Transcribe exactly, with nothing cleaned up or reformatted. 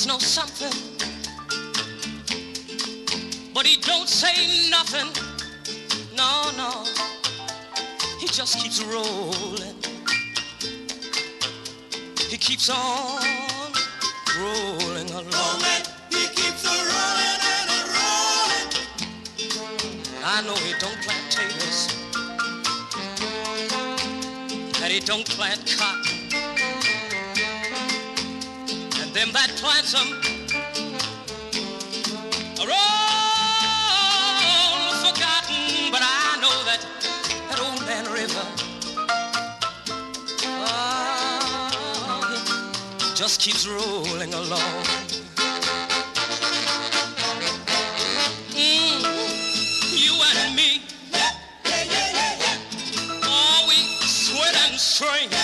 must know something, but he don't say nothing. No, no, he just keeps rolling. He keeps on rolling along. He keeps a rolling and a rolling. I know he don't plant taters, and he don't plant cotton, and them that plants them are all forgotten. But I know that that old man River, oh, he just keeps rolling along. Mm, you and me, oh, we sweat and strain.